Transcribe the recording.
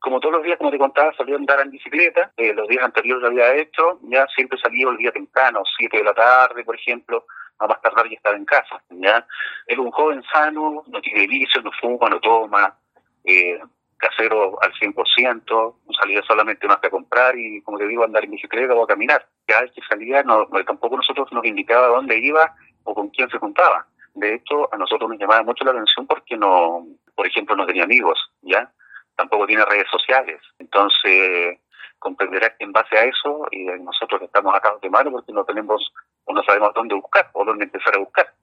como todos los días, como te contaba, salía a andar en bicicleta. Los días anteriores lo había hecho, ya siempre salía el día temprano, 7 de la tarde, por ejemplo, a más tardar ya estaba en casa. Ya es un joven sano, no tiene vicios, no fuma, no toma, casero al 100%, no salía solamente más que a comprar y, como te digo, andar en bicicleta o a caminar. Cada vez que salía, tampoco nosotros nos indicaba dónde iba o con quién se juntaba. De hecho, a nosotros nos llamaba mucho la atención porque no, por ejemplo, no tenía amigos, ¿ya? Tampoco tiene redes sociales. Entonces, comprenderás que en base a eso, nosotros estamos atados de mano porque no tenemos o no sabemos dónde buscar o dónde empezar a buscar.